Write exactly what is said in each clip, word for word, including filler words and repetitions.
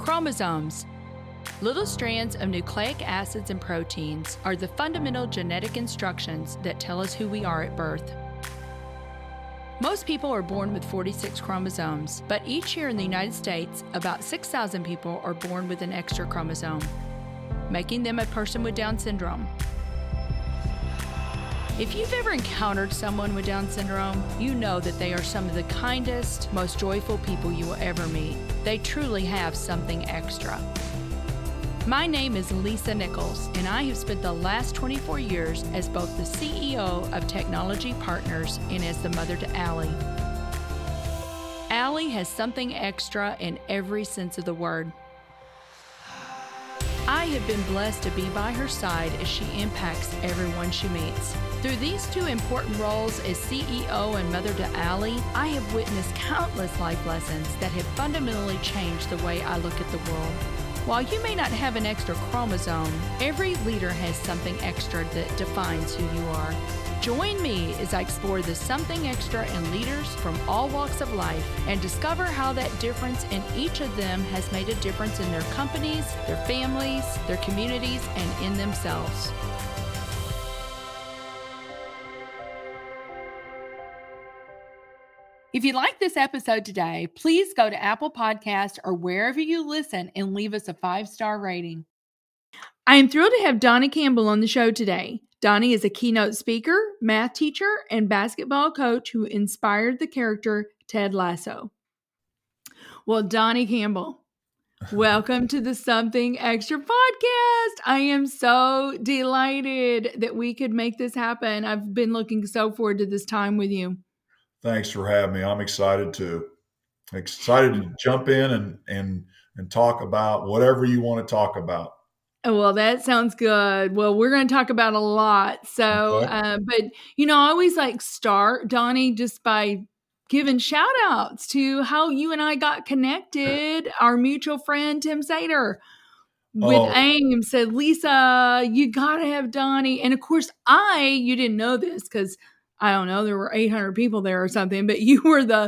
Chromosomes. Little strands of nucleic acids and proteins are the fundamental genetic instructions that tell us who we are at birth. Most people are born with forty-six chromosomes, but each year in the United States, about six thousand people are born with an extra chromosome, making them a person with Down syndrome. If you've ever encountered someone with Down syndrome, you know that they are some of the kindest, most joyful people you will ever meet. They truly have something extra. My name is Lisa Nichols, and I have spent the last twenty-four years as both the C E O of Technology Partners and as the mother to Allie. Allie has something extra in every sense of the word. I have been blessed to be by her side as she impacts everyone she meets. Through these two important roles as C E O and mother to Allie, I have witnessed countless life lessons that have fundamentally changed the way I look at the world. While you may not have an extra chromosome, every leader has something extra that defines who you are. Join me as I explore the something extra in leaders from all walks of life and discover how that difference in each of them has made a difference in their companies, their families, their communities, and in themselves. If you like this episode today, please go to Apple Podcasts or wherever you listen and leave us a five-star rating. I am thrilled to have Donnie Campbell on the show today. Donnie is a keynote speaker, math teacher, and basketball coach who inspired the character Ted Lasso. Well, Donnie Campbell, welcome to the Something Extra podcast. I am so delighted that we could make this happen. I've been looking so forward to this time with you. Thanks for having me. I'm excited to excited to jump in and and and talk about whatever you want to talk about. Well, that sounds good. Well, we're going to talk about a lot. So, Okay. uh, but you know, I always like start, Donnie, just by giving shout outs to how you and I got connected. Our mutual friend, Tim Sater, with Oh. AIM said, Lisa, you got to have Donnie. And of course, I, you didn't know this because I don't know, there were eight hundred people there or something, but you were the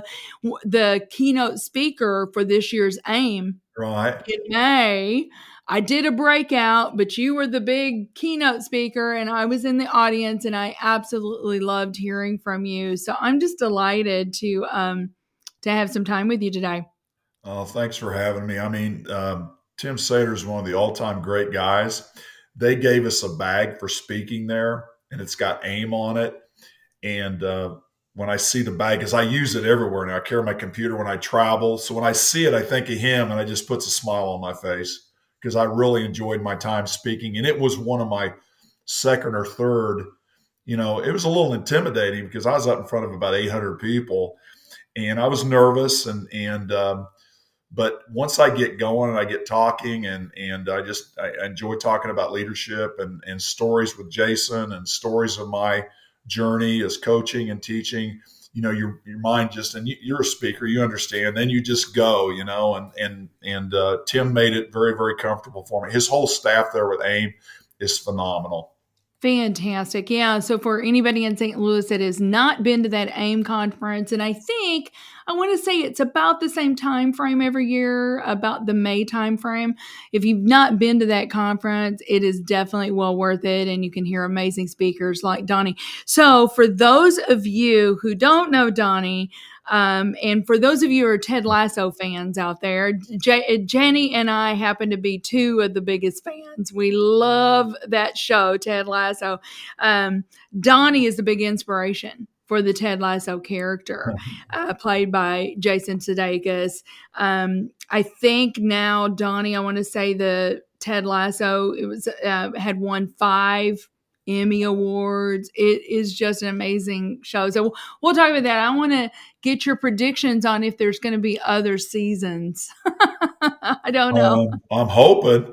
the keynote speaker for this year's AIM. Right. In May. I did a breakout, but you were the big keynote speaker and I was in the audience and I absolutely loved hearing from you. So I'm just delighted to um, to have some time with you today. Oh, thanks for having me. I mean, um, Tim Sater is one of the all-time great guys. They gave us a bag for speaking there and it's got AIM on it. And uh, when I see the bag, because I use it everywhere now, I carry my computer when I travel. So when I see it, I think of him and it just puts a smile on my face because I really enjoyed my time speaking. And it was one of my second or third, you know, it was a little intimidating because I was up in front of about eight hundred people and I was nervous. And, and, um, but once I get going and I get talking and, and I just, I enjoy talking about leadership and, and stories with Jason and stories of my journey as coaching and teaching, you know, your your mind just, and you, you're a speaker, you understand, then you just go, you know, and and and uh, Tim made it very, very comfortable for me. His whole staff there with AIM is phenomenal. Fantastic. Yeah. So for anybody in Saint Louis that has not been to that AIM conference, and I think I want to say it's about the same time frame every year, about the May time frame. If you've not been to that conference, it is definitely well worth it. And you can hear amazing speakers like Donnie. So for those of you who don't know Donnie, Um, and for those of you who are Ted Lasso fans out there, J- Jenny and I happen to be two of the biggest fans. We love that show, Ted Lasso. Um, Donnie is the big inspiration for the Ted Lasso character, uh, played by Jason Sudeikis. Um, I think now, Donnie, I want to say the Ted Lasso, it was uh, had won five Emmy Awards. It is just an amazing show. So we'll talk about that. I want to get your predictions on if there's going to be other seasons. I don't know. Um, I'm hoping.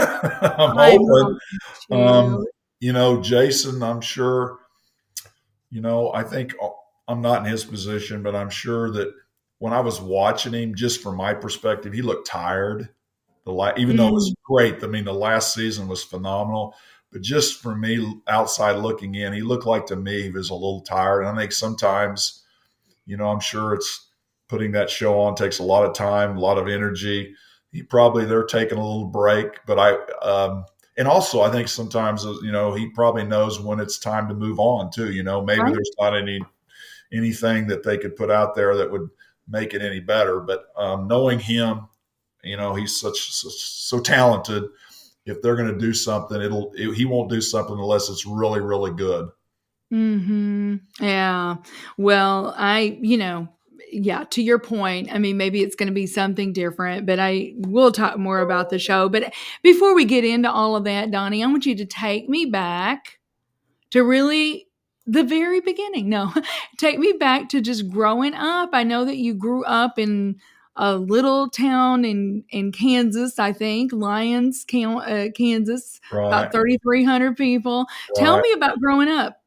I'm I hoping. hope Um, you know, Jason, I'm sure, you know, I think I'm not in his position, but I'm sure that when I was watching him, just from my perspective, he looked tired. The la- even mm. though it was great. I mean, the last season was phenomenal. But just for me, outside looking in, he looked like to me he was a little tired. And I think sometimes, you know, I'm sure it's putting that show on takes a lot of time, a lot of energy. he probably they're taking a little break. But I um, and also I think sometimes you know he probably knows when it's time to move on too. You know, maybe Right. there's not any anything that they could put out there that would make it any better. But um, knowing him, you know, he's such, such so talented. If they're going to do something, it'll it, he won't do something unless it's really, really good. Hmm. Yeah. Well, I, you know, yeah, to your point, I mean, maybe it's going to be something different, but I will talk more about the show. But before we get into all of that, Donnie, I want you to take me back to really the very beginning. No, take me back to just growing up. I know that you grew up in a little town in, in Kansas, I think, Lyons, uh, Kansas, Right, about thirty-three hundred people. Tell right. me about growing up.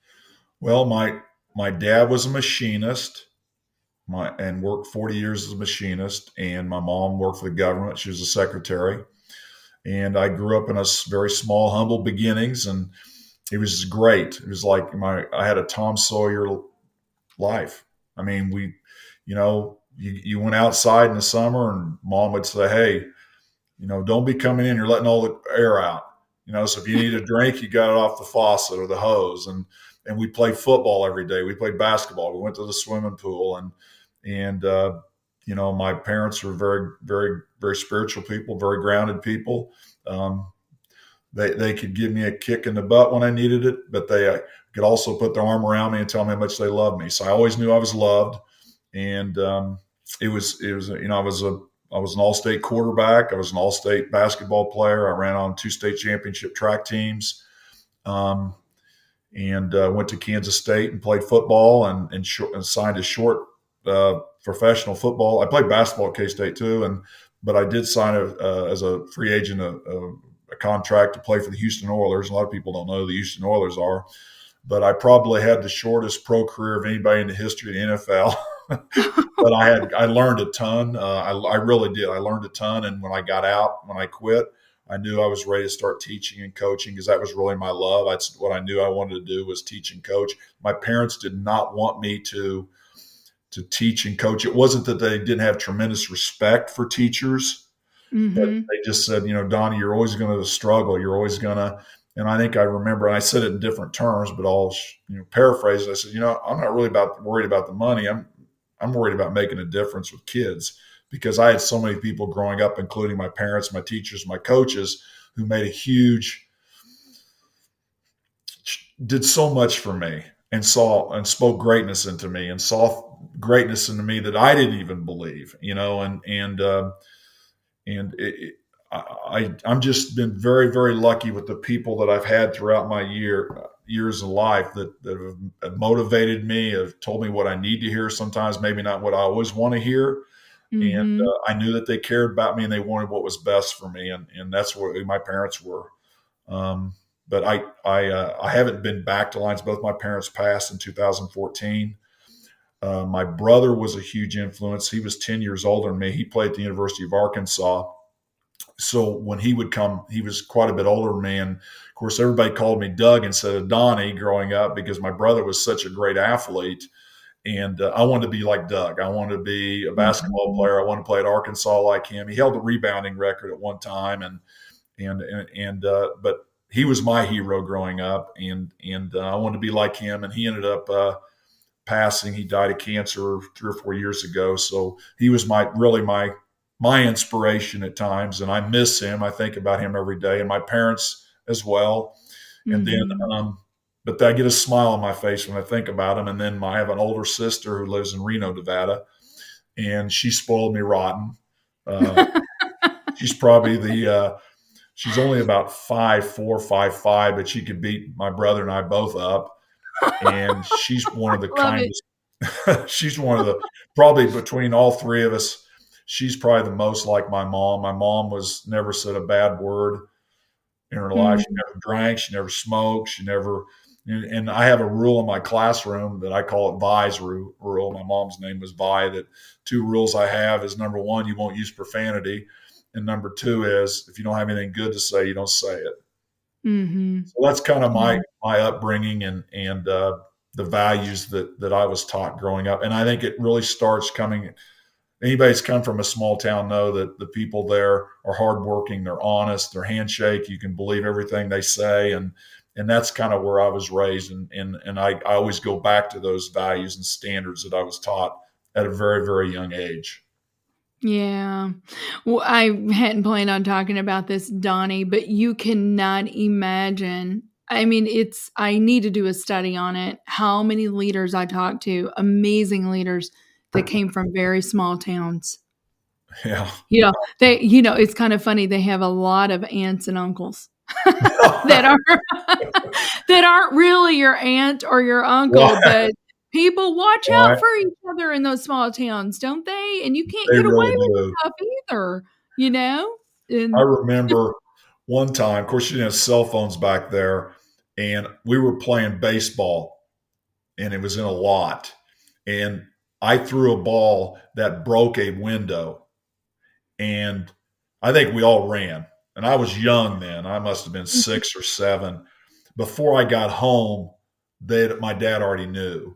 Well, my my dad was a machinist, my and worked forty years as a machinist, and my mom worked for the government. She was a secretary, and I grew up in a very small, humble beginnings, and it was great. It was like my I had a Tom Sawyer life. I mean, we, you know, you, you went outside in the summer, and mom would say, "Hey, you know, don't be coming in. You're letting all the air out. You know, so if you need a drink, you got it off the faucet or the hose." And and we played football every day. We played basketball. We went to the swimming pool, and and uh, you know, my parents were very, very, very spiritual people, very grounded people. Um, they they could give me a kick in the butt when I needed it, but they uh, could also put their arm around me and tell me how much they loved me. So I always knew I was loved, and um, it was it was you know I was a I was an all-state quarterback. I was an all-state basketball player. I ran on two state championship track teams, um, and uh, went to Kansas State and played football and and, sh- and signed a short uh, professional football. I played basketball at K-State too, and but I did sign a, uh, as a free agent a, a, a contract to play for the Houston Oilers. A lot of people don't know who the Houston Oilers are, but I probably had the shortest pro career of anybody in the history of the N F L. But I had I learned a ton. Uh, I, I really did. I learned a ton, and when I got out, when I quit, I knew I was ready to start teaching and coaching because that was really my love. That's what I knew I wanted to do was teach and coach. My parents did not want me to to teach and coach. It wasn't that they didn't have tremendous respect for teachers, but Mm-hmm. they just said, you know, Donnie, you're always going to struggle. You're always going to. And I think I remember, and I said it in different terms, but I'll you know paraphrase it. I said, you know, I'm not really about worried about the money. I'm I'm worried about making a difference with kids because I had so many people growing up, including my parents, my teachers, my coaches, who made a huge, did so much for me and saw and spoke greatness into me and saw greatness into me that I didn't even believe, you know, and, and, uh, and it, it, I, I'm just been very, very lucky with the people that I've had throughout my year years of life that, that have, have motivated me, have told me what I need to hear. Sometimes maybe not what I always want to hear. And Mm-hmm. uh, I knew that they cared about me and they wanted what was best for me. And, and that's what my parents were. Um, but I, I, uh, I haven't been back to Lions. Both my parents passed in two thousand fourteen. Uh, my brother was a huge influence. He was ten years older than me. He played at the University of Arkansas. So when he would come, he was quite a bit older than me. And of course, everybody called me Doug instead of Donnie growing up because my brother was such a great athlete. And uh, I wanted to be like Doug. I wanted to be a basketball Mm-hmm. player. I wanted to play at Arkansas like him. He held a rebounding record at one time. And, and, and, and uh, but he was my hero growing up. And, and uh, I wanted to be like him. And he ended up uh, passing. He died of cancer three or four years ago. So he was my, really my, my inspiration at times, and I miss him. I think about him every day, and my parents as well. And then, Mm-hmm. um, but I get a smile on my face when I think about him. And then I have an older sister who lives in Reno, Nevada, and she spoiled me rotten. Uh, she's probably the uh, she's only about five four, five five, but she could beat my brother and I both up. And she's one of the Love it. kindest. She's one of the probably between all three of us. She's probably the most like my mom. My mom was never said a bad word in her life. She Mm-hmm. never drank. She never smoked. She never. And, and I have a rule in my classroom that I call it Vi's rule. My mom's name was Vi. That two rules I have is number one, you won't use profanity, and number two is if you don't have anything good to say, you don't say it. Mm-hmm. So that's kind of my Yeah. my upbringing and and uh, the values that that I was taught growing up. And I think it really starts coming anybody's come from a small town know that the people there are hardworking, they're honest, they're handshake. You can believe everything they say. And, and that's kind of where I was raised. And, and, and I, I always go back to those values and standards that I was taught at a very, very young age. Yeah. Well, I hadn't planned on talking about this, Donnie, but you cannot imagine. I mean, it's, I need to do a study on it. How many leaders I talked to, amazing leaders that came from very small towns. Yeah. You know, they, you know, it's kind of funny. They have a lot of aunts and uncles that are, that aren't really your aunt or your uncle, right. But people watch right. out for each other in those small towns, don't they? And you can't they get really away with do. stuff either, you know? And, I remember one time, of course, you didn't have cell phones back there, and we were playing baseball, and it was in a lot. And I threw a ball that broke a window, and I think we all ran. And I was young then. I must have been six or seven. Before I got home, they, my dad already knew.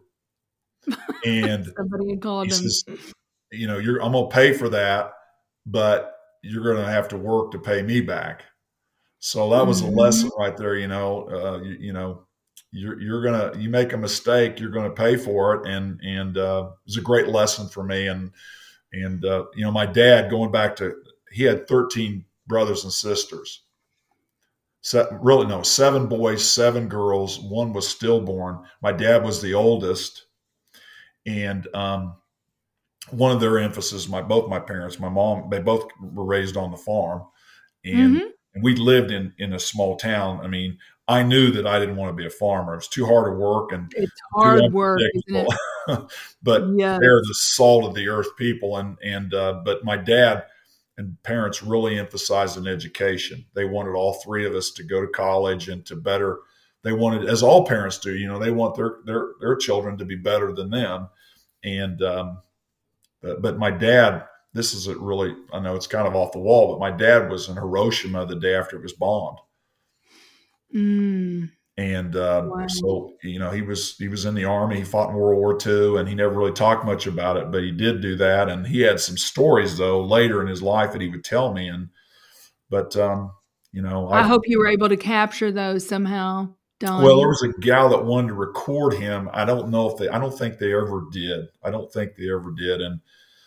And somebody had called he him. says, you know, you're, I'm going to pay for that, but you're going to have to work to pay me back. So that was mm-hmm. a lesson right there. You know, uh, you, you know, you're, you're going to, you make a mistake, you're going to pay for it. And, and, uh, it was a great lesson for me. And, and, uh, you know, my dad, going back to, he had thirteen brothers and sisters. So, really, no, seven boys, seven girls. One was stillborn. My dad was the oldest. And, um, one of their emphasis, my, both my parents, my mom, they both were raised on the farm, and, mm-hmm. and we lived in, in a small town. I mean, I knew that I didn't want to be a farmer. It was too hard to work, and it's hard work, isn't it? But yes. they're the salt of the earth people. And, and, uh, but my dad and parents really emphasized an education. They wanted all three of us to go to college and to better, they wanted, as all parents do, you know, they want their, their, their children to be better than them. And, um, but, but my dad, this is a really, I know it's kind of off the wall, but my dad was in Hiroshima the day after it was bombed. Mm. And, um, wow. so, you know, he was, he was in the Army, he fought in World War Two, and he never really talked much about it, but he did do that. And he had some stories though, later in his life that he would tell me. And, but, um, you know, I, I hope you were able to capture those somehow, Don. Well, there was a gal that wanted to record him. I don't know if they, I don't think they ever did. I don't think they ever did. And,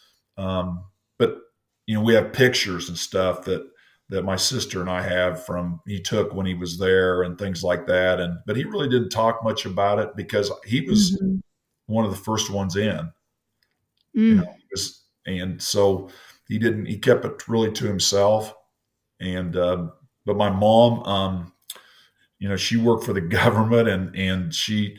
um, but, you know, we have pictures and stuff that, that my sister and I have from, he took when he was there and things like that. And, but he really didn't talk much about it because he was mm-hmm. one of the first ones in, mm. you know, was, and so he didn't, he kept it really to himself. And, um, but my mom, um, you know, she worked for the government, and, and she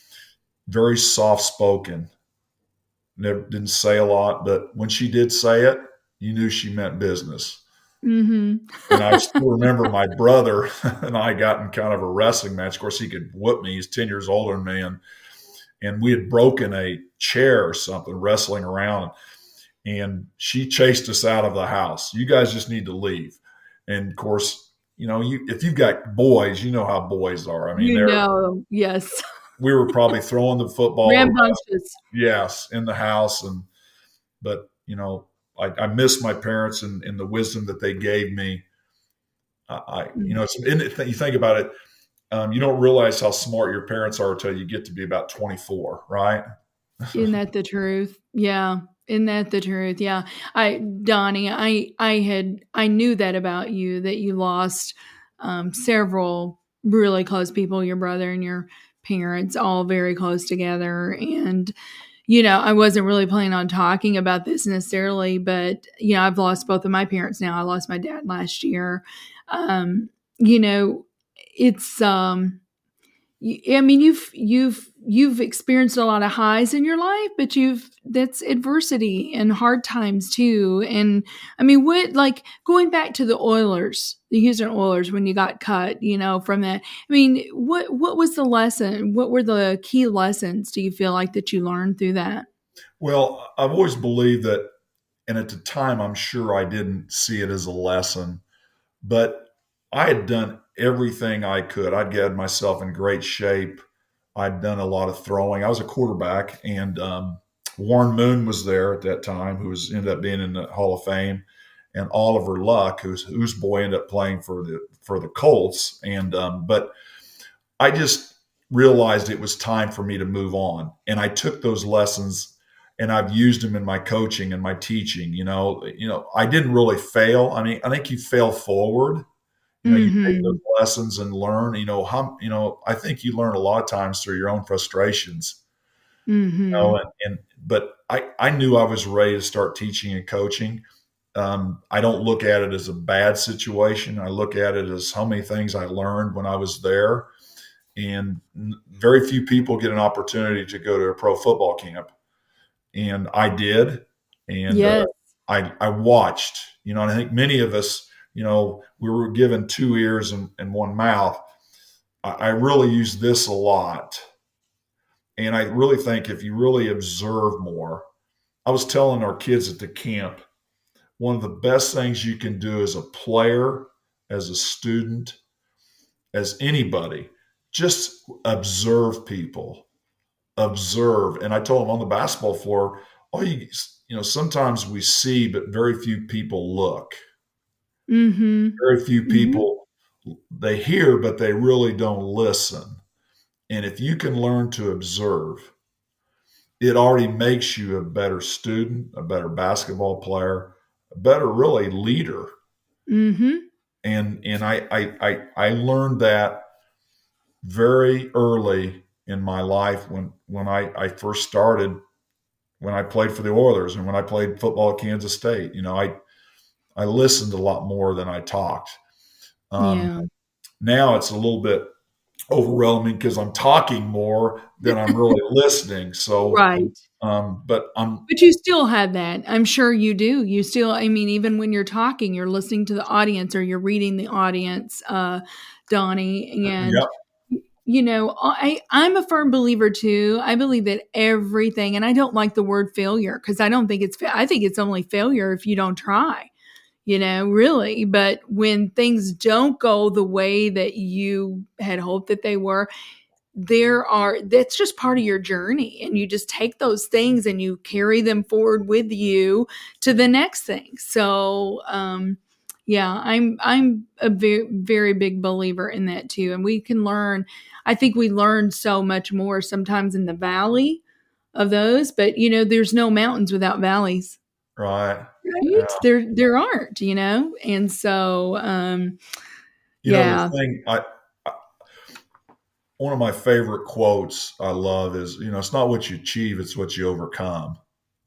very soft spoken, never didn't say a lot, but when she did say it, you knew she meant business. Mm-hmm. And I still remember my brother and I got in kind of a wrestling match. Of course, he could whoop me. He's ten years older than me. And, and we had broken a chair or something, wrestling around. And she chased us out of the house. You guys just need to leave. And, of course, you know, you if you've got boys, you know how boys are. I mean, you know, yes. We were probably throwing the football. Rambunctious. Yes, in the house. And but, you know, I, I miss my parents and, and the wisdom that they gave me. I, I you know, it's, you think about it, um, you don't realize how smart your parents are until you get to be about twenty-four, right? Isn't that the truth? Yeah. Isn't that the truth? Yeah. I, Donnie, I, I had, I knew that about you, that you lost um, several really close people, your brother and your parents, all very close together. And, you know, I wasn't really planning on talking about this necessarily, but, you know, I've lost both of my parents now. I lost my dad last year. Um, you know, it's, um, I mean, you've, you've, you've experienced a lot of highs in your life, but you've, that's adversity and hard times too. And I mean, what, like going back to the Oilers, the Houston Oilers, when you got cut, you know, from that, I mean, what, what was the lesson? What were the key lessons, do you feel like, that you learned through that? Well, I've always believed that, and at the time, I'm sure I didn't see it as a lesson, but I had done everything I could. I'd get myself in great shape. I'd done a lot of throwing. I was a quarterback, and um, Warren Moon was there at that time, who was ended up being in the Hall of Fame, and Oliver Luck, who's whose boy ended up playing for the for the Colts. And um, but I just realized it was time for me to move on, and I took those lessons and I've used them in my coaching and my teaching. You know, you know, I didn't really fail. I mean, I think you fail forward. You know, you take Mm-hmm. those lessons and learn. You know, how you know. I think you learn a lot of times through your own frustrations. You know, Mm-hmm. and, and but I I knew I was ready to start teaching and coaching. Um, I don't look at it as a bad situation. I look at it as how many things I learned when I was there. And very few people get an opportunity to go to a pro football camp, and I did. And uh, Yes. I I watched, you know, and I think many of us, you know, we were given two ears and, and one mouth. I, I really use this a lot, and I really think if you really observe more, I was telling our kids at the camp, one of the best things you can do as a player, as a student, as anybody, just observe people. Observe. And I told them on the basketball floor, all you you know, sometimes we see, but very few people look. Mm-hmm. Very few Mm-hmm. people they hear, but they really don't listen. And if you can learn to observe, it already makes you a better student, a better basketball player, a better really leader. Mm-hmm. And and I I I, I learned that very early in my life when when I, I first started when I played for the Oilers and when I played football at Kansas State. You know, I I listened a lot more than I talked. Um, Yeah. Now it's a little bit overwhelming because I'm talking more than I'm really listening. So, Right. um, but I'm But you still had that. I'm sure you do. You still, I mean, even when you're talking, you're listening to the audience or you're reading the audience, uh, Donnie. And, yeah, you know, I, I'm a firm believer too. I believe that everything, and I don't like the word failure because I don't think it's, fa- I think it's only failure if you don't try, you know, really. But when things don't go the way that you had hoped that they were, there are that's just part of your journey, and you just take those things and you carry them forward with you to the next thing. So um yeah, i'm i'm a very very big believer in that too, and we can learn. I think we learn so much more sometimes in the valley of those, but you know, there's no mountains without valleys, right. right? Yeah. there there aren't, you know. And so um You know, the yeah. thing I, I one of my favorite quotes I love is, you know, it's not what you achieve, it's what you overcome.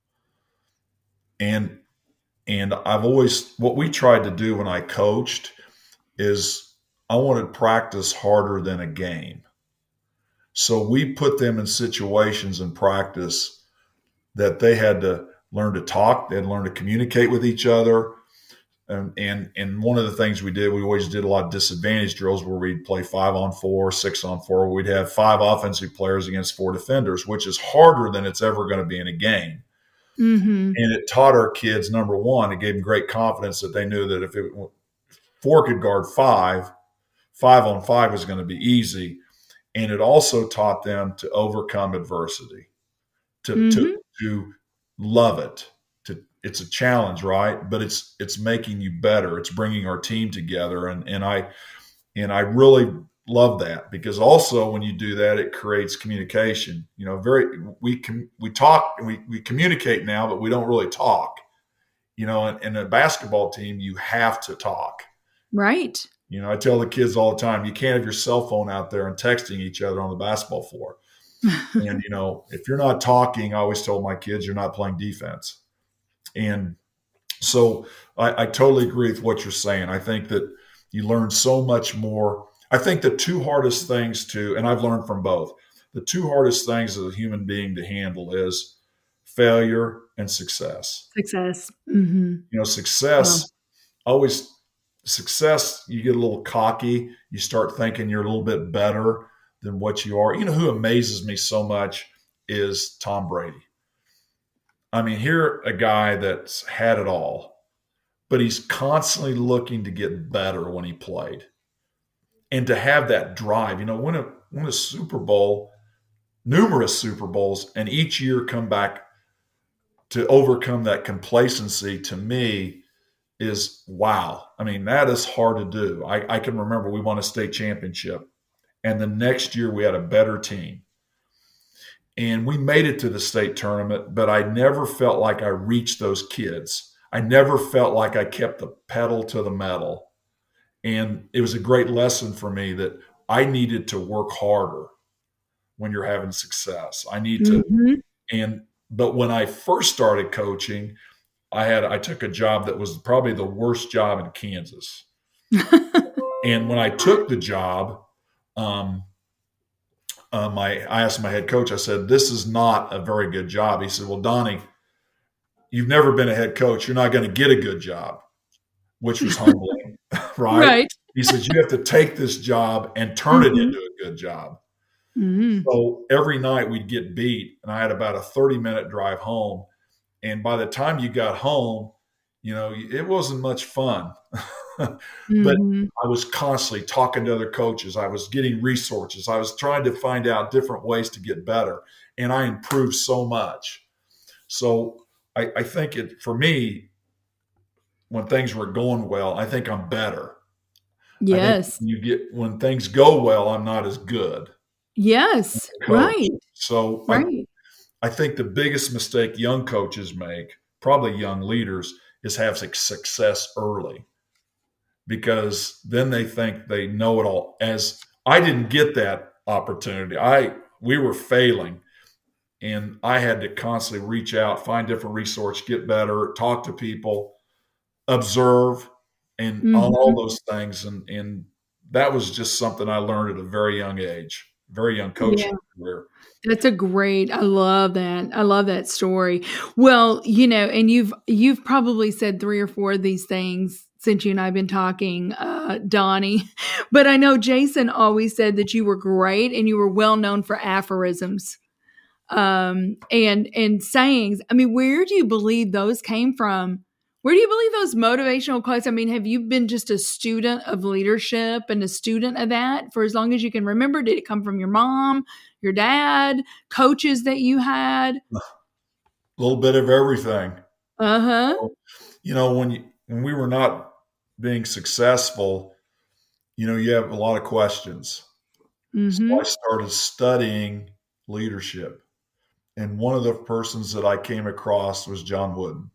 And and I've always what we tried to do when I coached is I wanted practice harder than a game. So we put them in situations in practice that they had to learn to talk, they had to learn to communicate with each other. And, and and one of the things we did, we always did a lot of disadvantage drills where we'd play five on four, six on four. We'd have five offensive players against four defenders, which is harder than it's ever going to be in a game. Mhm. And it taught our kids, number one, it gave them great confidence that they knew that if it, four could guard five, five on five was going to be easy. And it also taught them to overcome adversity, to to Mhm. to love it. To it's a challenge, right? But it's it's making you better. It's bringing our team together, and and I and I really love that because also when you do that, it creates communication. You know, very we can we talk we we communicate now, but we don't really talk. You know, in, in a basketball team, you have to talk. Right. You know, I tell the kids all the time, you can't have your cell phone out there and texting each other on the basketball floor. And, you know, if you're not talking, I always tell my kids, you're not playing defense. And so I, I totally agree with what you're saying. I think that you learn so much more. I think the two hardest things to, and I've learned from both, the two hardest things as a human being to handle is failure and success. Success. Mhm. You know, Well, success always success, you get a little cocky. You start thinking you're a little bit better than what you are. You know who amazes me so much is Tom Brady. I mean, here a guy that's had it all, but he's constantly looking to get better when he played. And to have that drive, you know, win a win a Super Bowl, numerous Super Bowls, and each year come back. to overcome that complacency, to me, is wow. I mean, that is hard to do. I, I can remember we won a state championship, and the next year we had a better team. And we made it to the state tournament, but I never felt like I reached those kids. I never felt like I kept the pedal to the metal. And it was a great lesson for me that I needed to work harder when you're having success. I need to, mm-hmm. and, but when I first started coaching, I had, I took a job that was probably the worst job in Kansas. And when I took the job, um, um, I, I asked my head coach, I said, this is not a very good job. He said, well, Donnie, you've never been a head coach. You're not going to get a good job, which was humbling, right? Right. He says, you have to take this job and turn mm-hmm. it into a good job. Mm-hmm. So every night we'd get beat, and I had about a thirty minute drive home. And by the time you got home, you know, it wasn't much fun. mm-hmm. But I was constantly talking to other coaches. I was getting resources. I was trying to find out different ways to get better. And I improved so much. So I, I think it, for me, when things were going well, I think I'm better. Yes. You get, when things go well, I'm not as good. Yes. Right. So right. I, I think the biggest mistake young coaches make, probably young leaders, is have success early, because then they think they know it all. As I didn't get that opportunity. I we were failing, and I had to constantly reach out, find different resources, get better, talk to people, observe, and mm-hmm. all, all those things. And, and that was just something I learned at a very young age, very young coaching yeah. career. That's a great, I love that. I love that story. Well, you know, and you've, you've probably said three or four of these things since you and I have been talking, uh, Donnie, but I know Jason always said that you were great and you were well known for aphorisms, um, and, and sayings. I mean, where do you believe those came from? Where do you believe those motivational quotes? I mean, have you been just a student of leadership and a student of that for as long as you can remember? Did it come from your mom, your dad, coaches that you had? A little bit of everything. Uh-huh. So, you know, when you, when we were not being successful, you know, you have a lot of questions. Mm-hmm. So I started studying leadership. And one of the persons that I came across was John Wooden.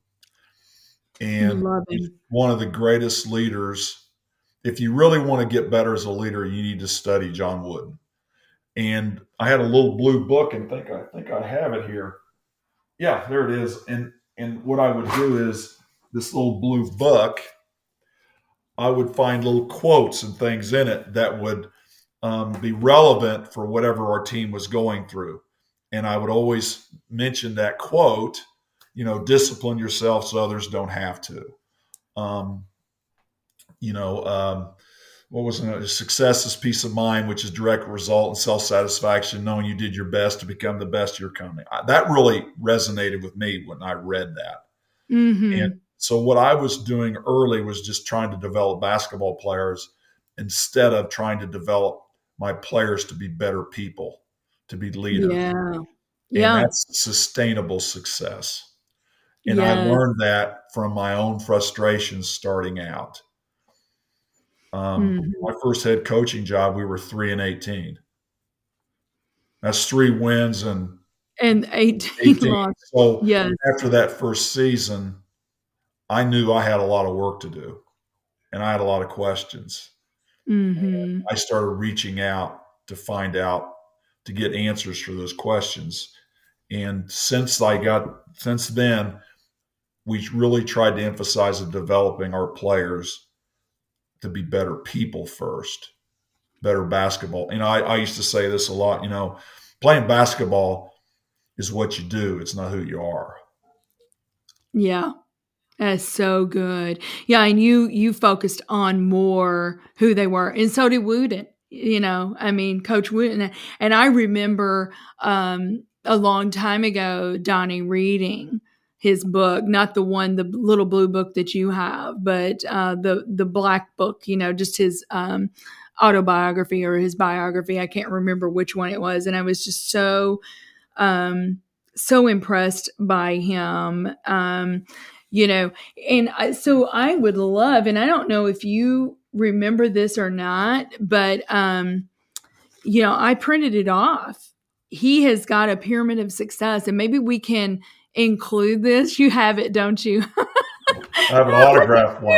And he's one of the greatest leaders. If you really want to get better as a leader, you need to study John Wooden. And I had a little blue book, and think I think I have it here. Yeah, there it is. And and what I would do is this little blue book, I would find little quotes and things in it that would um, be relevant for whatever our team was going through. And I would always mention that quote. You know, discipline yourself so others don't have to. Um, you know, um, what was it? Success is peace of mind, which is direct result in self-satisfaction, knowing you did your best to become the best you're coming. That really resonated with me when I read that. Mm-hmm. And so what I was doing early was just trying to develop basketball players instead of trying to develop my players to be better people, to be leaders. Yeah. And yeah. that's sustainable success. And yes. I learned that from my own frustrations starting out. Um, mm-hmm. My first head coaching job, we were three and eighteen. That's three wins and and eighteen, eighteen. Losses. So yes. after that first season, I knew I had a lot of work to do, and I had a lot of questions. Mm-hmm. I started reaching out to find out, to get answers for those questions. And since I got, since then, we really tried to emphasize in developing our players to be better people first, better basketball. And I, I used to say this a lot, you know, playing basketball is what you do. It's not who you are. Yeah. That's so good. Yeah. And you, you focused on more who they were. And so did Wooden, you know, I mean, Coach Wooden. And I remember um, a long time ago, Donnie, reading his book, not the one, the little blue book that you have, but uh, the the black book, you know, just his um, autobiography or his biography. I can't remember which one it was. And I was just so um, so impressed by him. Um, you know, and I, so I would love, and I don't know if you remember this or not, but, um, you know, I printed it off. He has got a pyramid of success, and maybe we can include this. You have it, don't you? I have an autographed one.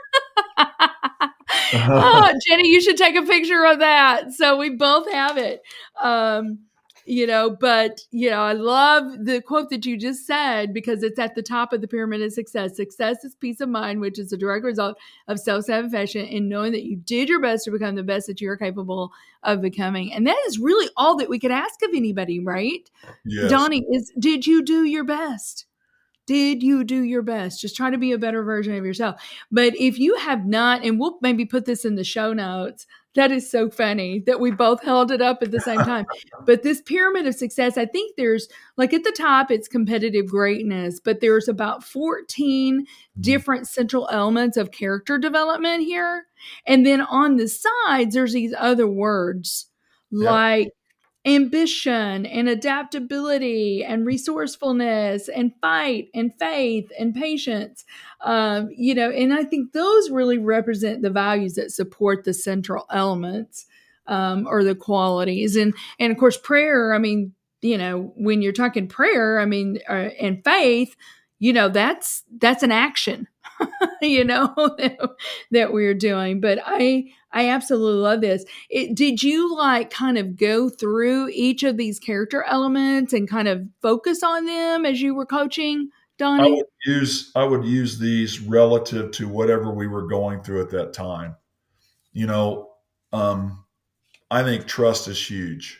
Oh, Jenny, you should take a picture of that. So we both have it. Um, you know, but, you know, I love the quote that you just said because it's at the top of the pyramid of success. Success is peace of mind, which is a direct result of self-satisfaction and knowing that you did your best to become the best that you're capable of becoming. And that is really all that we could ask of anybody, right? Yes. Donnie, is did you do your best? Did you do your best? Just try to be a better version of yourself. But if you have not, and we'll maybe put this in the show notes, that is so funny that we both held it up at the same time. But this pyramid of success, I think there's like at the top, it's competitive greatness, but there's about fourteen different central elements of character development here. And then on the sides, there's these other words like, yep. Ambition and adaptability and resourcefulness and fight and faith and patience. Um, you know, and I think those really represent the values that support the central elements um, or the qualities. And, and of course, prayer, I mean, you know, when you're talking prayer, I mean, uh, and faith, you know, that's, that's an action, you know, that, that we're doing. But I, I absolutely love this. It, did you like kind of go through each of these character elements and kind of focus on them as you were coaching, Donnie? I would use, I would use these relative to whatever we were going through at that time. You know, um, I think trust is huge.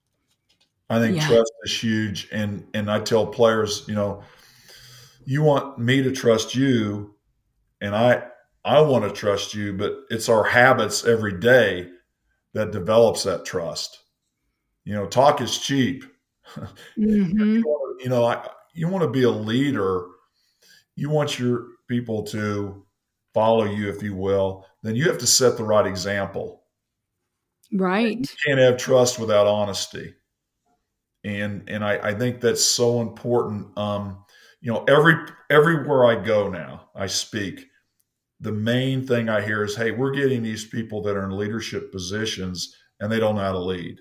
I think yeah. trust is huge. And, and I tell players, you know, you want me to trust you, and I, I want to trust you, but it's our habits every day that develops that trust. You know, talk is cheap. Mm-hmm. you, you know, I, you want to be a leader. You want your people to follow you, if you will. Then you have to set the right example. Right. And you can't have trust without honesty. And and I, I think that's so important. Um, you know, every everywhere I go now, I speak. The main thing I hear is, hey, we're getting these people that are in leadership positions and they don't know how to lead.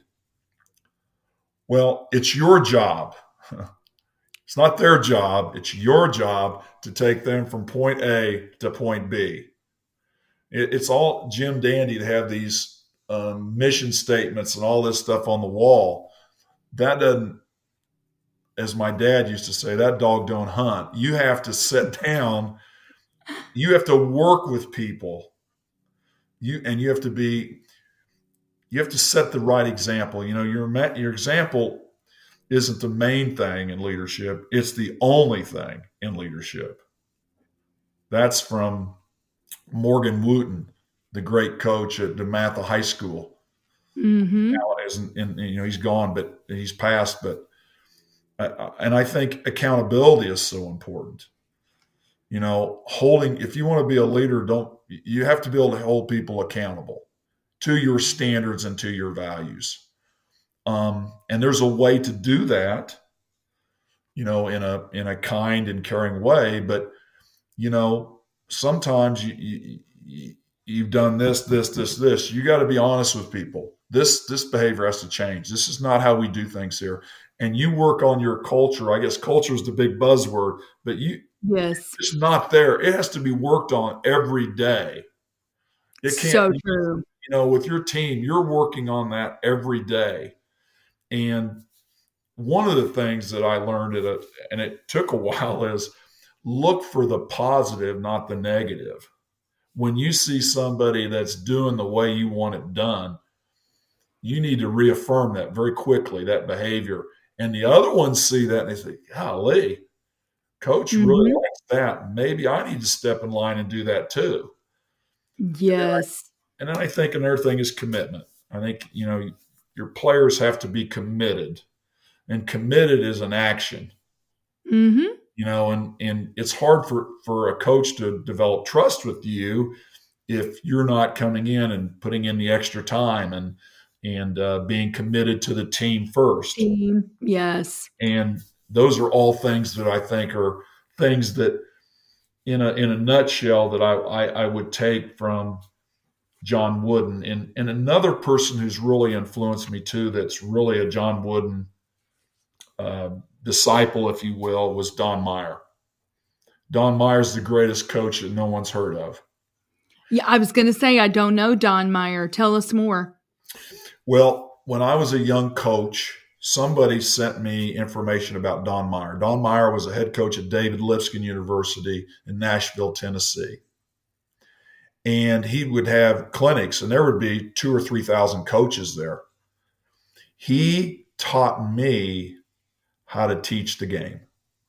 Well, it's your job. It's not their job. It's your job to take them from point A to point B. It, it's all Jim Dandy to have these um, mission statements and all this stuff on the wall. That doesn't, as my dad used to say, that dog don't hunt. You have to sit down. You have to work with people. You and you have to be. You have to set the right example. You know, your your example isn't the main thing in leadership. It's the only thing in leadership. That's from Morgan Wooten, the great coach at DeMatha High School. Mm-hmm. Nowadays, and, and you know he's gone, but he's passed. But uh, and I think accountability is so important. You know, holding, if you want to be a leader, don't, you have to be able to hold people accountable to your standards and to your values. Um, and there's a way to do that, you know, in a, in a kind and caring way. But, you know, sometimes you, you, you you've done this, this, this, this, you got to be honest with people. This, this behavior has to change. This is not how we do things here. And you work on your culture. I guess culture is the big buzzword, but you, yes, it's not there. It has to be worked on every day. It can't so be, true. You know, with your team, you're working on that every day. And one of the things that I learned, at a, and it took a while, is look for the positive, not the negative. When you see somebody that's doing the way you want it done, you need to reaffirm that very quickly, that behavior. And the other ones see that and they say, golly, Coach mm-hmm. really likes that. Maybe I need to step in line and do that too. Yes. And then I, and then I think another thing is commitment. I think, you know, your players have to be committed, and committed is an action. Mm-hmm. You know, and, and it's hard for, for a coach to develop trust with you if you're not coming in and putting in the extra time and, and uh, being committed to the team first. Team. Yes. And those are all things that I think are things that in a, in a nutshell that I, I, I would take from John Wooden. And, and another person who's really influenced me too, that's really a John Wooden uh, disciple, if you will, was Don Meyer. Don Meyer's the greatest coach that no one's heard of. Yeah, I was going to say, I don't know Don Meyer. Tell us more. Well, when I was a young coach, somebody sent me information about Don Meyer. Don Meyer was a head coach at David Lipscomb University in Nashville, Tennessee. And he would have clinics, and there would be two or three thousand coaches there. He taught me how to teach the game,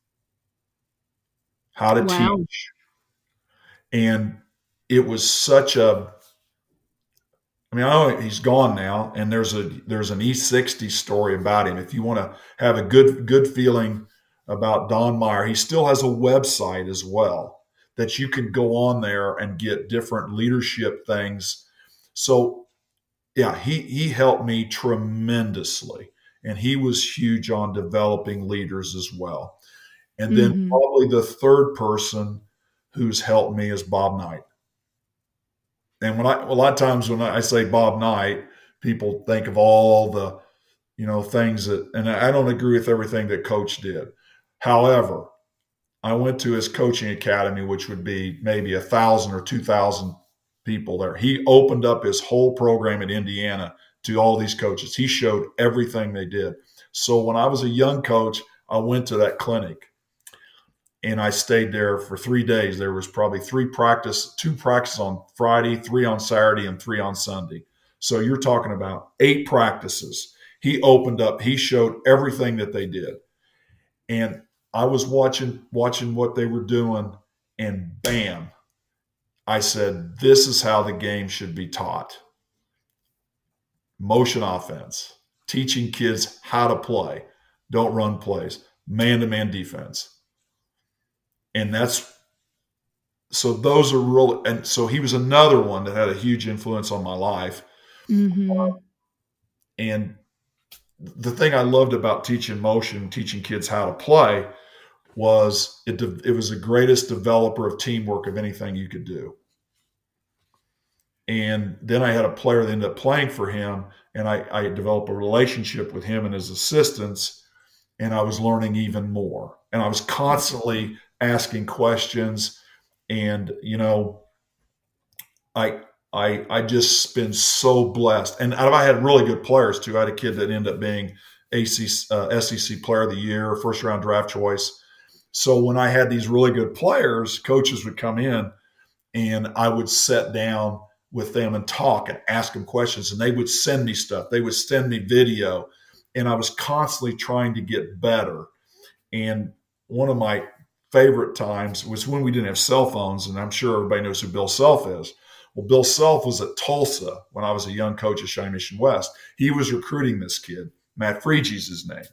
how to Wow. teach. And it was such a, I mean, I know he's gone now, and there's a there's an E sixty story about him. If you want to have a good good feeling about Don Meyer, he still has a website as well that you can go on there and get different leadership things. So, yeah, he he helped me tremendously, and he was huge on developing leaders as well. And then Mm-hmm. probably the third person who's helped me is Bob Knight. And when I, a lot of times when I say Bob Knight, people think of all the, you know, things that, and I don't agree with everything that Coach did. However, I went to his coaching academy, which would be maybe a thousand or two thousand people there. He opened up his whole program at Indiana to all these coaches. He showed everything they did. So when I was a young coach, I went to that clinic. And I stayed there for three days. There was probably three practice, two practices on Friday, three on Saturday, and three on Sunday. So you're talking about eight practices. He opened up, he showed everything that they did. And I was watching, watching what they were doing, and bam, I said, this is how the game should be taught. Motion offense, teaching kids how to play, don't run plays, man-to-man defense. And that's, so those are really, and so he was another one that had a huge influence on my life. Mm-hmm. Uh, and the thing I loved about teaching motion, teaching kids how to play, was it, it was the greatest developer of teamwork of anything you could do. And then I had a player that ended up playing for him, and I, I developed a relationship with him and his assistants, and I was learning even more. And I was constantly asking questions, and you know, I I I just been so blessed. And I had really good players too. I had a kid that ended up being A C uh, S E C Player of the Year, first round draft choice. So when I had these really good players, coaches would come in, and I would sit down with them and talk and ask them questions, and they would send me stuff. They would send me video, and I was constantly trying to get better. And one of my favorite times was when we didn't have cell phones, and I'm sure everybody knows who Bill Self is. Well, Bill Self was at Tulsa when I was a young coach at Shawnee Mission West. He was recruiting this kid. Matt Freege's his name.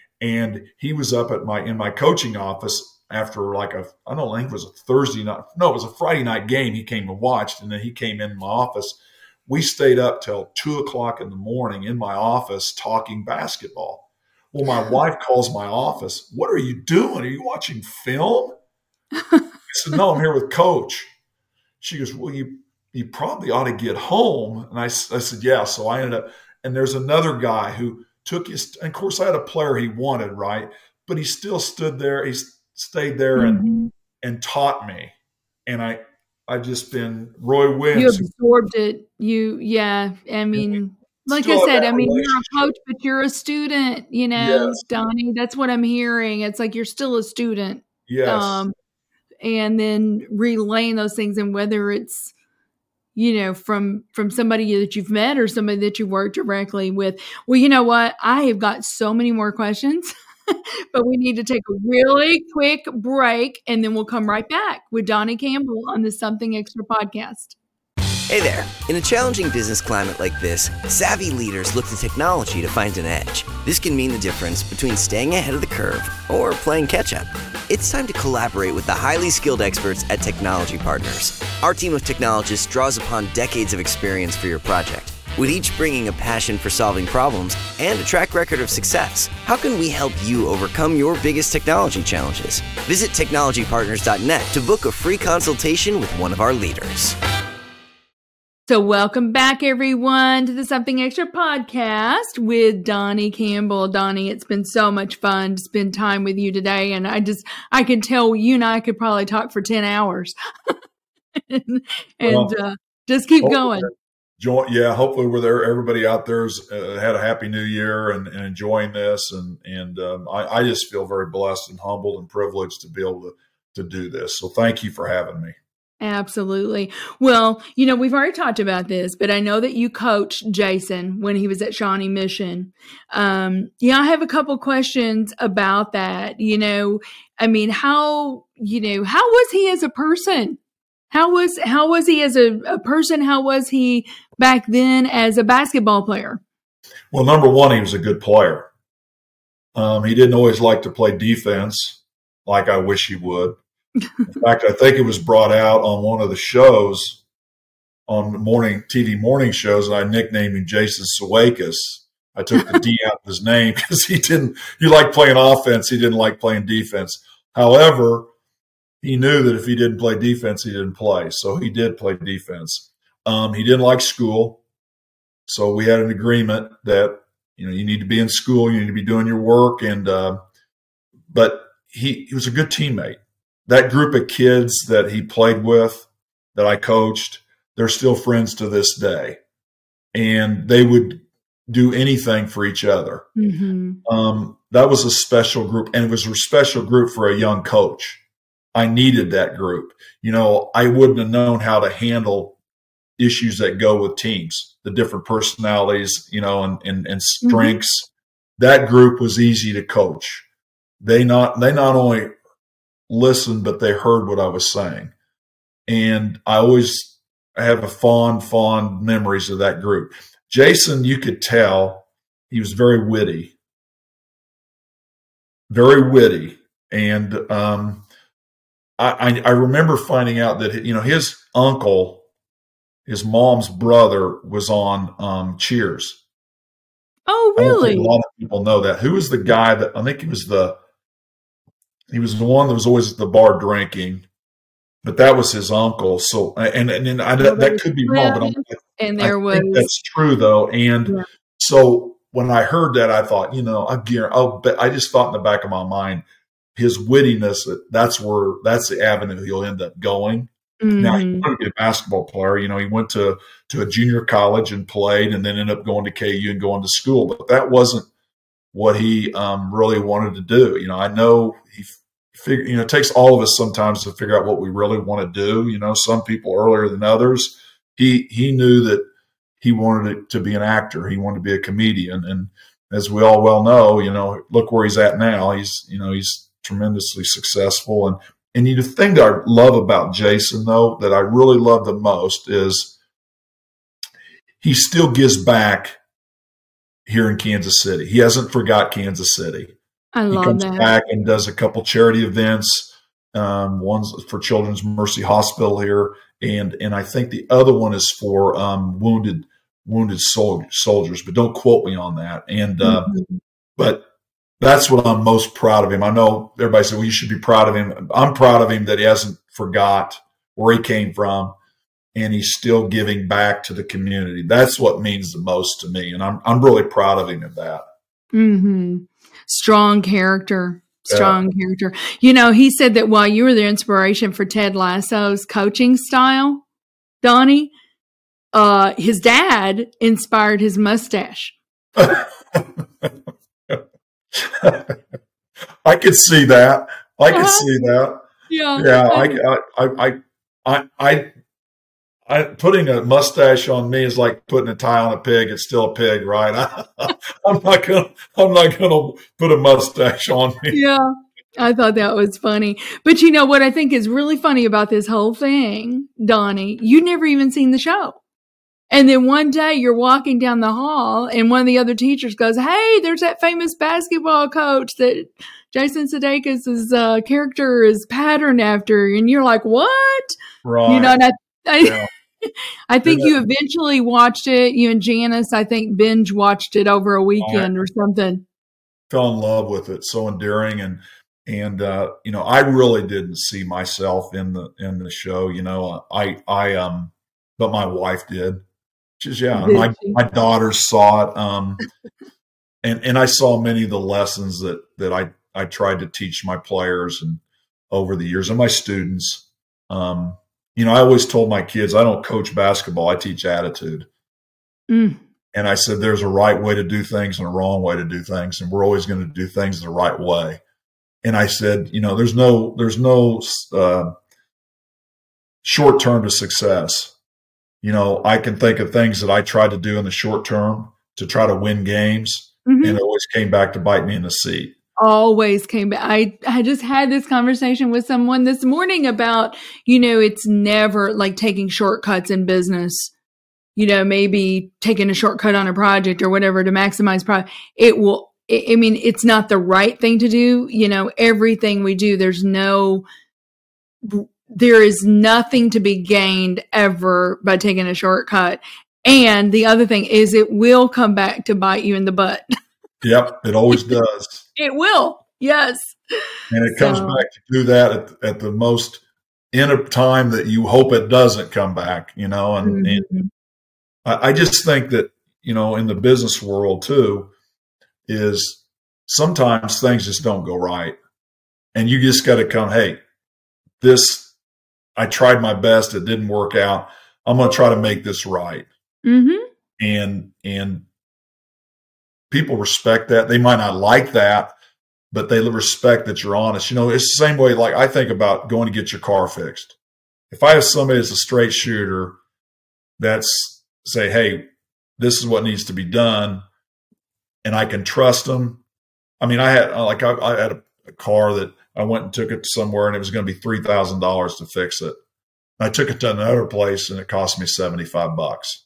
And he was up at my in my coaching office after like a, I don't think it was a Thursday night. No, it was a Friday night game. He came and watched, and then he came in my office. We stayed up till two o'clock in the morning in my office talking basketball. Well, my wife calls my office. What are you doing? Are you watching film? I said, no, I'm here with Coach. She goes, well, you you probably ought to get home. And I, I said, yeah. So I ended up, and there's another guy who took his, and of course I had a player he wanted, right? But he still stood there. He stayed there Mm-hmm. and and taught me. And I, I just been Roy Williams. You absorbed it. You, yeah. I mean, like I said, I mean, you're a coach, but you're a student, you know, yes. Donnie, that's what I'm hearing. It's like, you're still a student. Yes. Um, and then relaying those things, and whether it's, you know, from, from somebody that you've met or somebody that you work directly with. Well, you know what? I have got so many more questions, but we need to take a really quick break, and then we'll come right back with Donnie Campbell on the Something Extra podcast. Hey there. In a challenging business climate like this, savvy leaders look to technology to find an edge. This can mean the difference between staying ahead of the curve or playing catch-up. It's time to collaborate with the highly skilled experts at Technology Partners. Our team of technologists draws upon decades of experience for your project. With each bringing a passion for solving problems and a track record of success, how can we help you overcome your biggest technology challenges? Visit technology partners dot net to book a free consultation with one of our leaders. So welcome back, everyone, to the Something Extra podcast with Donnie Campbell. Donnie, it's been so much fun to spend time with you today. And I just, I can tell you and I could probably talk for ten hours and, Well, and uh, just keep going. Join, yeah, hopefully we're there. Everybody out there's uh, had a happy new year and, and enjoying this. And, and um, I, I just feel very blessed and humbled and privileged to be able to, to do this. So thank you for having me. Absolutely. Well, you know, we've already talked about this, but I know that you coached Jason when he was at Shawnee Mission. Um, yeah, I have a couple questions about that. You know, I mean, how, you know, how was he as a person? How was, how was he as a, a person? How was he back then as a basketball player? Well, number one, he was a good player. Um, he didn't always like to play defense like I wish he would. In fact, I think it was brought out on one of the shows on morning T V morning shows, and I nicknamed him Jason Sueikis. I took the D out of his name because he didn't, he liked playing offense. He didn't like playing defense. However, he knew that if he didn't play defense, he didn't play. So he did play defense. Um, he didn't like school. So we had an agreement that, you know, you need to be in school, you need to be doing your work. And, uh, but he, he was a good teammate. That group of kids that he played with, that I coached, they're still friends to this day. And they would do anything for each other. Mm-hmm. Um, that was a special group. And it was a special group for a young coach. I needed that group. You know, I wouldn't have known how to handle issues that go with teams, the different personalities, you know, and, and, and strengths. Mm-hmm. That group was easy to coach. They not, they not only listened, but they heard what I was saying. And I always have a fond, fond memories of that group. Jason, you could tell he was very witty, very witty. And, um, I, I remember finding out that, you know, his uncle, his mom's brother was on um, Cheers. Oh, really? A lot of people know that. Who was the guy that, I think he was the, he was the one that was always at the bar drinking, but that was his uncle. So, and, and, and I, that, that could be wrong, but I'm, and there I was, think that's true though. And yeah. So when I heard that, I thought, you know, I guarantee, I'll bet, I just thought in the back of my mind, his wittiness, that's where, that's the avenue he'll end up going. Mm-hmm. Now, he wanted to be a basketball player. You know, he went to, to a junior college and played and then ended up going to K U and going to school. But that wasn't what he um, really wanted to do. You know, I know he figured, you know, it takes all of us sometimes to figure out what we really want to do. You know, some people earlier than others. He, he knew that he wanted it to be an actor. He wanted to be a comedian. And as we all well know, you know, look where he's at now. He's, you know, he's tremendously successful. And, and you, the thing that I love about Jason, though, that I really love the most is he still gives back here in Kansas City. He hasn't forgot Kansas City. I love he comes that. back and does a couple charity events. Um, one's for Children's Mercy Hospital here. And, and I think the other one is for um, wounded, wounded sol- soldiers, but don't quote me on that. And, uh, mm-hmm. but that's what I'm most proud of him. I know everybody said, well, you should be proud of him. I'm proud of him that he hasn't forgot where he came from and he's still giving back to the community. That's what means the most to me. And I'm, I'm really proud of him of that. Mm-hmm. Strong character, strong yeah. character. You know, he said that while you were the inspiration for Ted Lasso's coaching style, Donnie, uh, his dad inspired his mustache. I could see that. I could uh-huh. see that. Yeah. Yeah. I, I, I, I, I, I, putting a mustache on me is like putting a tie on a pig. It's still a pig, right? I, I'm not gonna, I'm not gonna put a mustache on me. Yeah. I thought that was funny. But you know what I think is really funny about this whole thing, Donnie, you'd never even seen the show. And then one day you're walking down the hall and one of the other teachers goes, hey, there's that famous basketball coach that Jason Sudeikis' uh, character is patterned after. And you're like, what? Right. You know, and I, I, yeah. I think you eventually watched it. You and Janice, I think, binge watched it over a weekend or something. Fell in love with it. So endearing. And, and, uh, you know, I really didn't see myself in the, in the show, you know, I, I, um, but my wife did. Just, yeah. My, my daughters saw it. Um, and, and I saw many of the lessons that, that I, I tried to teach my players and over the years and my students. Um, you know, I always told my kids, I don't coach basketball. I teach attitude. Mm. And I said, there's a right way to do things and a wrong way to do things. And we're always going to do things the right way. And I said, you know, there's no, there's no, uh, short term to success. You know, I can think of things that I tried to do in the short term to try to win games. Mm-hmm. And it always came back to bite me in the seat. Always came back. I, I just had this conversation with someone this morning about, you know, it's never like taking shortcuts in business, you know, maybe taking a shortcut on a project or whatever to maximize profit. It will, I mean, it's not the right thing to do. You know, everything we do, there's no, there is nothing to be gained ever by taking a shortcut. And the other thing is it will come back to bite you in the butt. Yep, it always does. It will, yes. And it comes so, back to do that at, at the most in a time that you hope it doesn't come back, you know. And, mm-hmm. and I, I just think that, you know, in the business world too, is sometimes things just don't go right. And you just got to come, hey, this, I tried my best. It didn't work out. I'm going to try to make this right. Mm-hmm. And, and, people respect that. They might not like that, but they respect that you're honest. You know, it's the same way, like I think about going to get your car fixed. If I have somebody that's a straight shooter that's say, hey, this is what needs to be done, and I can trust them. I mean, I had like I, I had a, a car that I went and took it somewhere, and it was going to be three thousand dollars to fix it. And I took it to another place, and it cost me seventy-five bucks.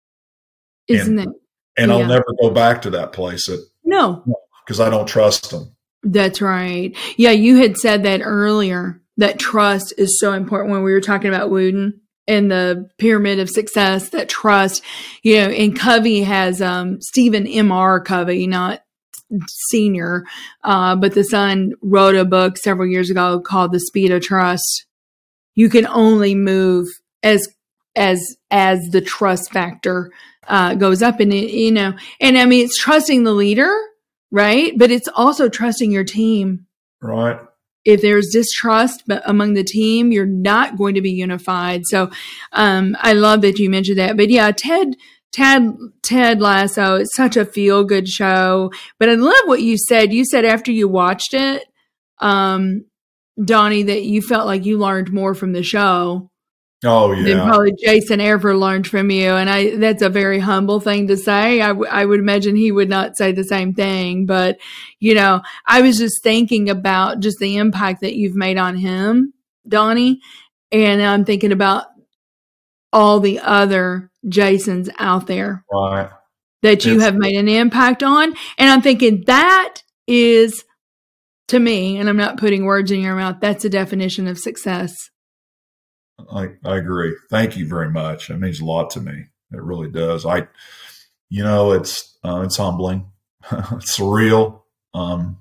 Isn't and, it? And yeah. I'll never go back to that place. At, no. Because I don't trust them. That's right. Yeah, you had said that earlier, that trust is so important when we were talking about Wooden and the pyramid of success, that trust, you know, and Covey has um, Stephen M R Covey, not senior, uh, but the son wrote a book several years ago called The Speed of Trust. You can only move as as as the trust factor uh, goes up. And, it, you know, and I mean, it's trusting the leader, right? But it's also trusting your team. Right. If there's distrust but among the team, you're not going to be unified. So um, I love that you mentioned that. But yeah, Ted, Ted, Ted Lasso, it's such a feel good show. But I love what you said. You said after you watched it, um, Donnie, that you felt like you learned more from the show. Oh, yeah. Than probably Jason ever learned from you. And I, that's a very humble thing to say. I, w- I would imagine he would not say the same thing, but you know, I was just thinking about just the impact that you've made on him, Donnie. And I'm thinking about all the other Jasons out there right. that you it's- have made an impact on. And I'm thinking that is, to me, and I'm not putting words in your mouth, that's a definition of success. I, I agree. Thank you very much. It means a lot to me. It really does. I, you know, it's, uh, it's humbling. It's surreal. Um,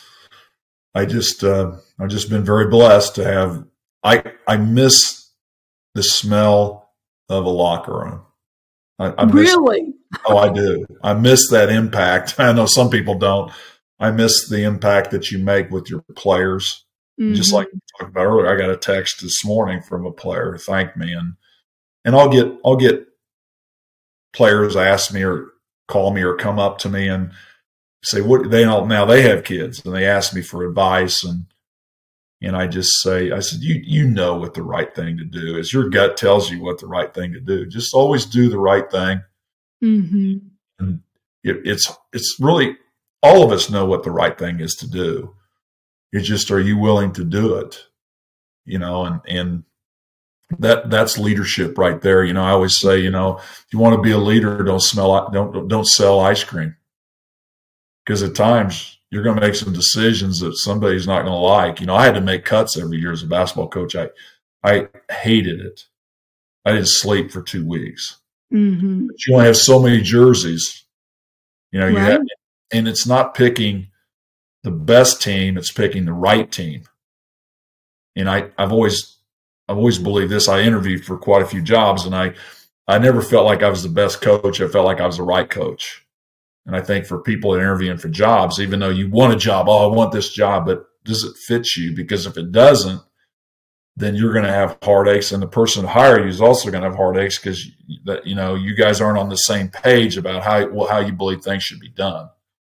I just, uh, I've just been very blessed to have, I, I miss the smell of a locker room. I, I miss, really? Oh, I do. I miss that impact. I know some people don't. I miss the impact that you make with your players. Mm-hmm. Just like we talked about earlier, I got a text this morning from a player who thanked me, and and I'll get I'll get players ask me or call me or come up to me and say what they don't now they have kids and they ask me for advice, and and I just say I said you you know what the right thing to do is. Your gut tells you what the right thing to do. Just always do the right thing. Mm-hmm. And it, it's it's really all of us know what the right thing is to do. It's just, are you willing to do it? You know, and, and that, that's leadership right there. You know, I always say, you know, if you want to be a leader, don't smell, don't, don't sell ice cream. Because at times you're going to make some decisions that somebody's not going to like. You know, I had to make cuts every year as a basketball coach. I, I hated it. I didn't sleep for two weeks. Mm-hmm. But you only have so many jerseys. You know, you Right. have, and it's not picking the best team, it's picking the right team. And I, I've always I've always believed this. I interviewed for quite a few jobs, and I, I never felt like I was the best coach. I felt like I was the right coach. And I think for people interviewing for jobs, even though you want a job, oh, I want this job, but does it fit you? Because if it doesn't, then you're going to have heartaches, and the person to hire you is also going to have heartaches because that you know you guys aren't on the same page about how well, how you believe things should be done.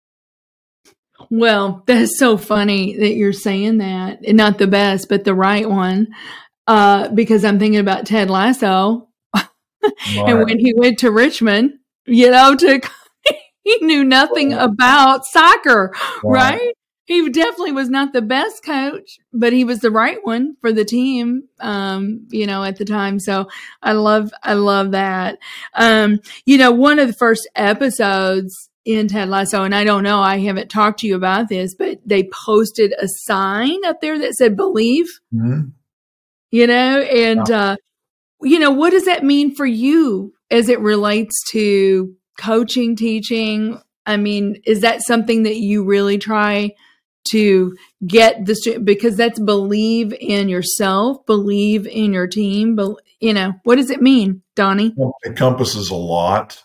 Well, that's so funny that you're saying that. Not the best, but the right one. Uh, because I'm thinking about Ted Lasso. And when he went to Richmond, you know, to he knew nothing about soccer, Right. right? He definitely was not the best coach, but he was the right one for the team, um, you know, at the time. So I love, I love that. Um, you know, one of the first episodes in Ted Lasso, and I don't know, I haven't talked to you about this, but they posted a sign up there that said "Believe," Mm-hmm. you know, and, uh, you know, what does that mean for you as it relates to coaching, teaching? I mean, is that something that you really try to get the stu- because that's believe in yourself, believe in your team, be, you know, what does it mean, Donnie? Well, it encompasses a lot.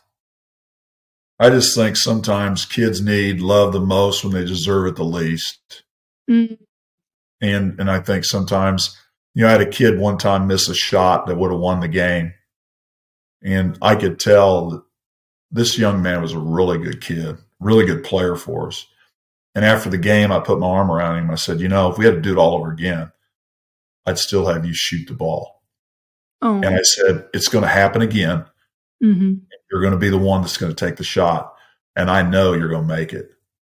I just think sometimes kids need love the most when they deserve it the least. Mm. And and I think sometimes, you know, I had a kid one time miss a shot that would have won the game. And I could tell that this young man was a really good kid, really good player for us. And after the game, I put my arm around him. I said, you know, if we had to do it all over again, I'd still have you shoot the ball. Oh. And I said, it's going to happen again. Mm-hmm. You're going to be the one that's going to take the shot. And I know you're going to make it.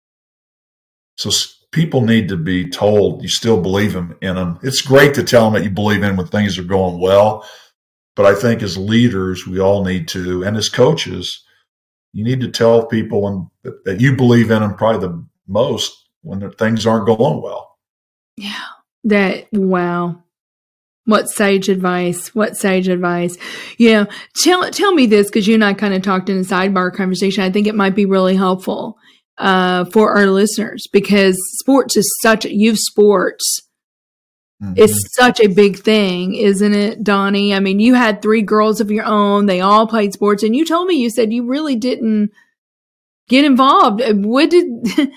So people need to be told you still believe in them. It's great to tell them that you believe in when things are going well. But I think as leaders, we all need to, and as coaches, you need to tell people when, that, that you believe in them probably the most when the, things aren't going well. Yeah. That, wow. What sage advice. What sage advice. You know, tell, tell me this, because you and I kind of talked in a sidebar conversation. I think it might be really helpful uh, for our listeners, because sports is such, youth sports mm-hmm. is such a big thing, isn't it, Donnie? I mean, you had three girls of your own. They all played sports. And you told me, you said you really didn't get involved. What did...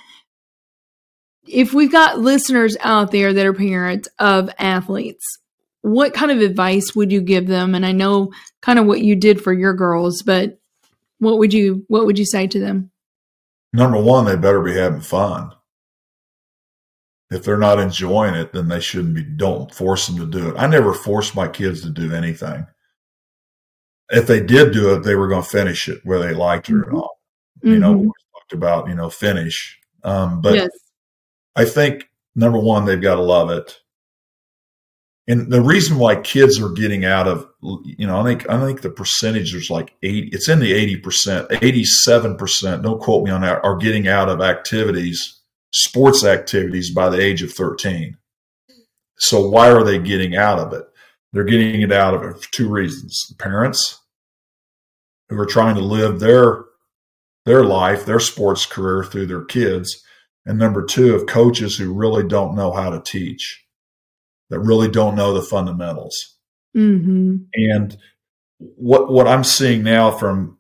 If we've got listeners out there that are parents of athletes, what kind of advice would you give them? And I know kind of what you did for your girls, but what would you what would you say to them? Number one, they better be having fun. If they're not enjoying it, then they shouldn't be. Don't force them to do it. I never forced my kids to do anything. If they did do it, they were going to finish it, whether they liked it or not. Mm-hmm. You know, we talked about, you know, finish. Um, but yes. I think, number one, they've got to love it. And the reason why kids are getting out of, you know, I think I think the percentage is like eight. It's in the eighty percent, eighty-seven percent. Don't quote me on that. Are getting out of activities, sports activities, by the age of thirteen. So why are they getting out of it? They're getting it out of it for two reasons: the parents, who are trying to live their their life, their sports career through their kids. And number two, of coaches who really don't know how to teach, that really don't know the fundamentals. Mm-hmm. And what what I'm seeing now from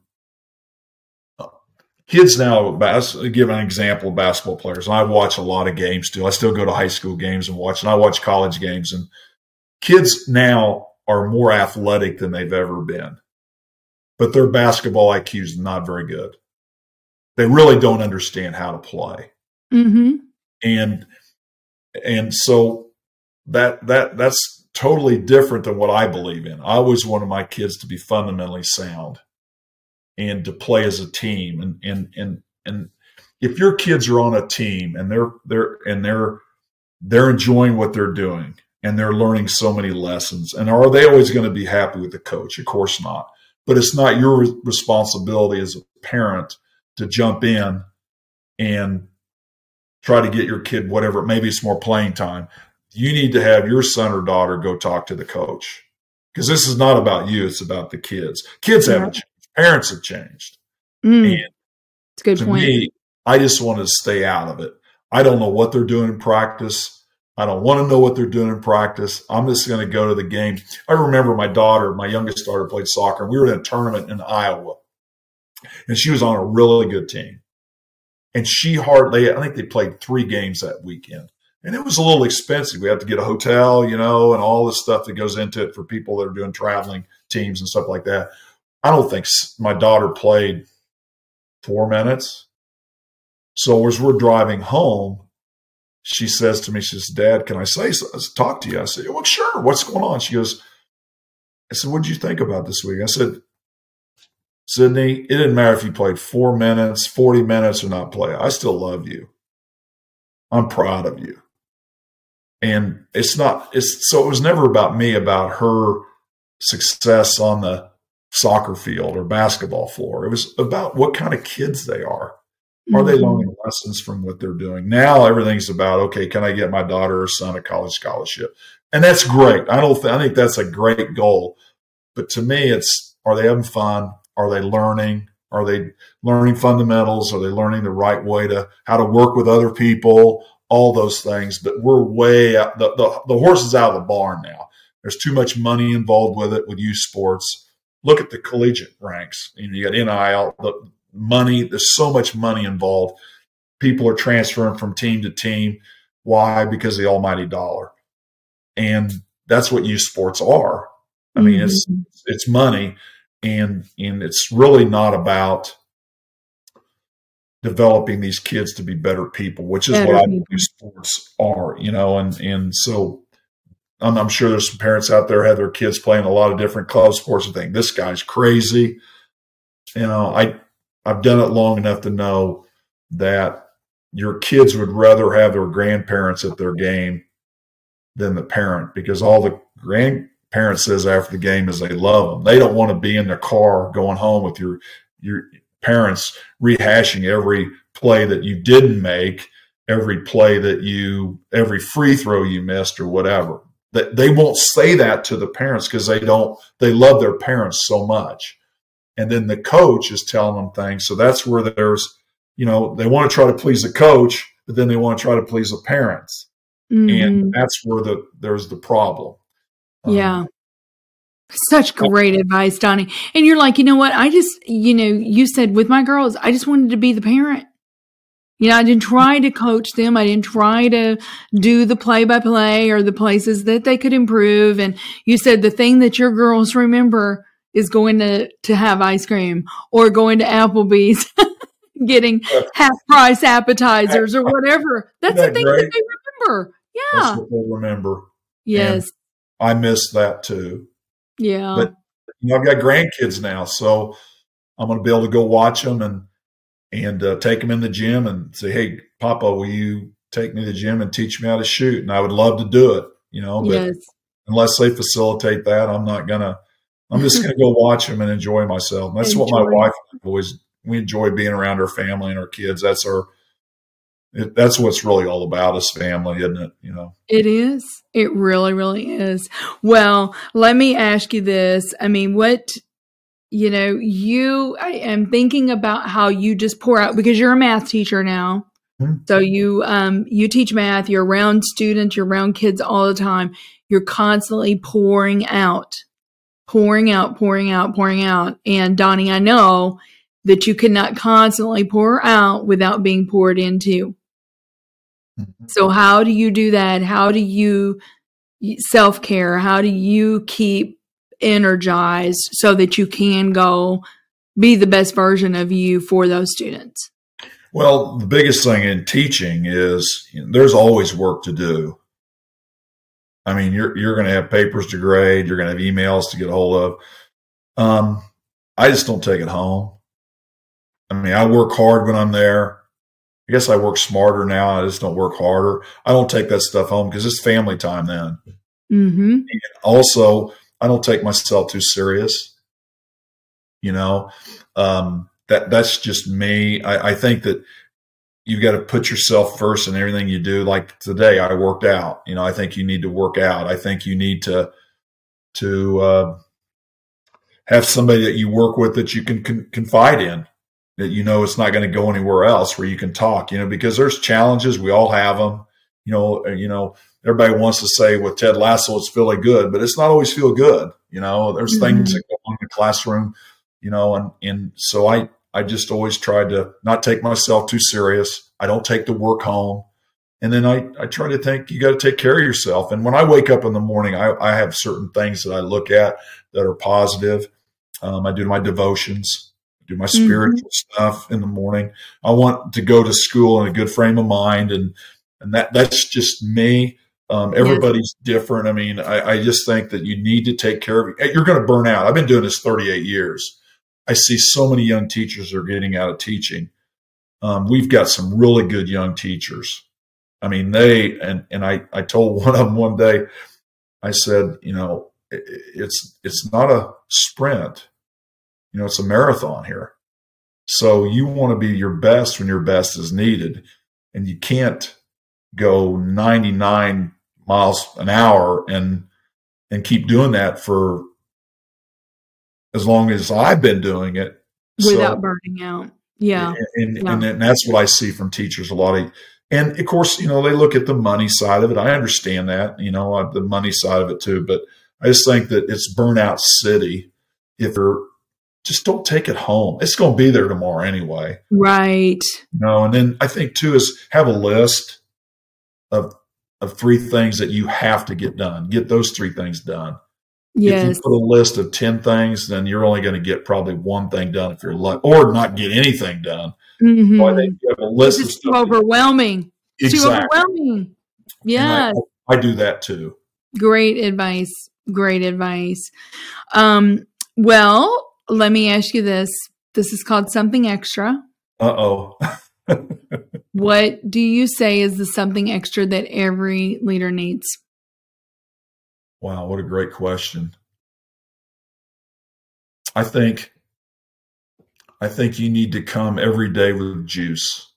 kids now, I'll give an example of basketball players. And I watch a lot of games still. I still go to high school games and watch, and I watch college games. And kids now are more athletic than they've ever been. But their basketball I Q is not very good. They really don't understand how to play. Mm-hmm. And and so that that that's totally different than what I believe in. I always wanted my kids to be fundamentally sound and to play as a team. And and and and if your kids are on a team and they're they're and they're they're enjoying what they're doing and they're learning so many lessons, and are they always going to be happy with the coach? Of course not. But it's not your responsibility as a parent to jump in and try to get your kid whatever. Maybe it's more playing time. You need to have your son or daughter go talk to the coach, because this is not about you. It's about the kids. Kids Yeah. haven't changed. Parents have changed. Mm, And it's a good to point. me, I just wanted to stay out of it. I don't know what they're doing in practice. I don't want to know what they're doing in practice. I'm just going to go to the game. I remember my daughter, my youngest daughter, played soccer. And we were in a tournament in Iowa, and she was on a really good team. And she hardly, I think they played three games that weekend. And it was a little expensive. We had to get a hotel, you know, and all this stuff that goes into it for people that are doing traveling teams and stuff like that. I don't think my daughter played four minutes. So as we're driving home, she says to me, she says, Dad, can I say so, talk to you? I said, well, sure. What's going on? She goes, I said, what did you think about this week? I said, Sydney, it didn't matter if you played four minutes, forty minutes or not play. I still love you. I'm proud of you. And it's not, it's so it was never about me, about her success on the soccer field or basketball floor. It was about what kind of kids they are. Are they learning lessons from what they're doing? Now everything's about, okay, can I get my daughter or son a college scholarship? And that's great. I don't th- I think that's a great goal. But to me, it's, are they having fun? Are they learning? Are they learning fundamentals? Are they learning the right way to how to work with other people? All those things. But we're way out. The, the, the horse is out of the barn now. There's too much money involved with it, with youth sports. Look at the collegiate ranks. You know, you got N I L, the money. There's so much money involved. People are transferring from team to team. Why? Because of the almighty dollar. And that's what youth sports are. I mean, mm-hmm. it's it's money, and and it's really not about developing these kids to be better people, which is better what I think youth sports are, you know. And and so I'm, I'm sure there's some parents out there who have their kids playing a lot of different club sports and think this guy's crazy. You know, I I've done it long enough to know that your kids would rather have their grandparents at their game than the parent, because all the grandparent says after the game is they love them. They don't want to be in their car going home with your your parents rehashing every play that you didn't make, every play that you, every free throw you missed or whatever. They, they won't say that to the parents because they don't, they love their parents so much. And then the coach is telling them things. So that's where there's, you know, they want to try to please the coach, but then they want to try to please the parents. Mm-hmm. And that's where the there's the problem. Yeah. Um, Such great oh. advice, Donnie. And you're like, you know what? I just, you know, you said with my girls, I just wanted to be the parent. You know, I didn't try to coach them. I didn't try to do the play by play or the places that they could improve. And you said the thing that your girls remember is going to, to have ice cream or going to Applebee's, getting half price appetizers or whatever. That's that the thing great? That they remember. Yeah. That's what they remember. Yes. And I miss that too. Yeah. But you know, I've got grandkids now, so I'm going to be able to go watch them and and uh, take them in the gym and say, "Hey, Papa, will you take me to the gym and teach me how to shoot?" And I would love to do it, you know. But yes. unless they facilitate that, I'm not gonna. I'm just going to go watch them and enjoy myself. And that's enjoy. What my wife always. We enjoy being around our family and our kids. That's our. It, that's what's really all about us, family, isn't it? You know, it is. It really, really is. Well, let me ask you this. I mean, what, you know, you, I am thinking about how you just pour out, because you're a math teacher now. Mm-hmm. So you, um, you teach math, you're around students, you're around kids all the time. You're constantly pouring out, pouring out, pouring out, pouring out. And Donnie, I know that you cannot constantly pour out without being poured into. Mm-hmm. So how do you do that? How do you self-care? How do you keep energized so that you can go be the best version of you for those students? Well, the biggest thing in teaching is, you know, there's always work to do. I mean, you're you're going to have papers to grade. You're going to have emails to get a hold of. Um, I just don't take it home. I mean, I work hard when I'm there. I guess I work smarter now. I just don't work harder. I don't take that stuff home because it's family time then. Mm-hmm. And also, I don't take myself too serious. You know, um, that that's just me. I, I think that you've got to put yourself first in everything you do. Like today, I worked out. You know, I think you need to work out. I think you need to to uh, have somebody that you work with that you can con- confide in, that you know it's not going to go anywhere else, where you can talk, you know, because there's challenges. We all have them. You know, you know, everybody wants to say with Ted Lasso, it's feeling good, but it's not always feel good. You know, there's mm-hmm. things that go on in the classroom, you know, and, and so I, I just always tried to not take myself too serious. I don't take the work home. And then I, I try to think you got to take care of yourself. And when I wake up in the morning, I, I have certain things that I look at that are positive. Um, I do my devotions, do my spiritual mm-hmm. stuff in the morning. I want to go to school in a good frame of mind. And, and that, that's just me. Um, everybody's yes. different. I mean, I, I just think that you need to take care of you. You're going to burn out. I've been doing this thirty-eight years. I see so many young teachers are getting out of teaching. Um, we've got some really good young teachers. I mean, they, and, and I, I told one of them one day, I said, you know, it, it's, it's not a sprint, you know, it's a marathon here. So you want to be your best when your best is needed, and you can't go ninety-nine miles an hour and, and keep doing that for as long as I've been doing it without so, burning out. Yeah. And, yeah. and, and that's what I see from teachers a lot of, and of course, you know, they look at the money side of it. I understand that, you know, the money side of it too, but I just think that it's burnout city. If you're just don't take it home, it's going to be there tomorrow anyway. Right. You know, and then I think too is have a list of, of three things that you have to get done. Get those three things done. Yes. If you put a list of ten things, then you're only going to get probably one thing done if you're lucky, or not get anything done. Mm-hmm. So I think you have a list it's of stuff. Too overwhelming. Exactly. Too overwhelming. Yes. I, I do that too. Great advice. Great advice. Um, well, let me ask you this. This is called something extra. Uh-oh. What do you say is the something extra that every leader needs? Wow, what a great question. I think, I think you need to come every day with juice.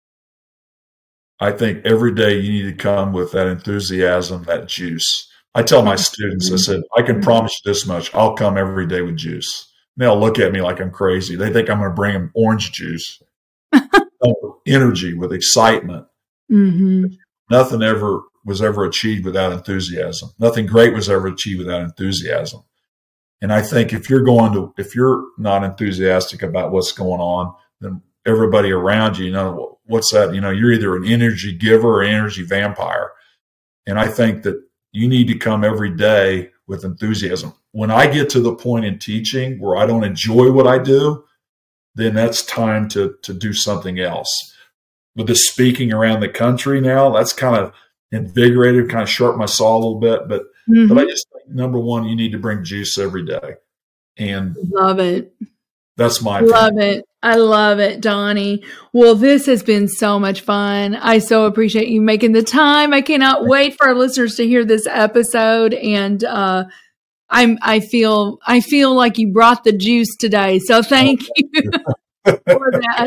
I think every day you need to come with that enthusiasm, that juice. I tell my students, I said, I can promise you this much. I'll come every day with juice. And they'll look at me like I'm crazy. They think I'm going to bring them orange juice. With energy, with excitement. Mm-hmm. Nothing ever was ever achieved without enthusiasm. Nothing great was ever achieved without enthusiasm. And I think if you're going to, if you're not enthusiastic about what's going on, then everybody around you, you know, what's that? You know, you're either an energy giver or an energy vampire. And I think that you need to come every day with enthusiasm. When I get to the point in teaching where I don't enjoy what I do, then that's time to, to do something else. With the speaking around the country now, that's kind of invigorated, kind of sharpened my saw a little bit. But, mm-hmm. but I just think, number one, you need to bring juice every day. And love it. That's my love opinion. It. I love it, Donnie. Well, this has been so much fun. I so appreciate you making the time. I cannot wait for our listeners to hear this episode. And uh, I'm, I feel, I feel like you brought the juice today. So thank oh, you for that.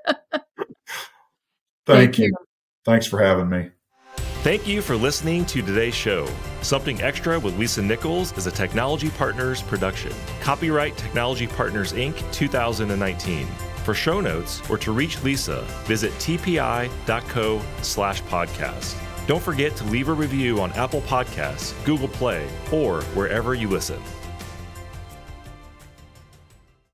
Thank, thank you. you. Thanks for having me. Thank you for listening to today's show. Something Extra with Lisa Nichols is a Technology Partners production. Copyright Technology Partners, Incorporated two thousand nineteen. For show notes or to reach Lisa, visit tpi.co slash podcast. Don't forget to leave a review on Apple Podcasts, Google Play, or wherever you listen.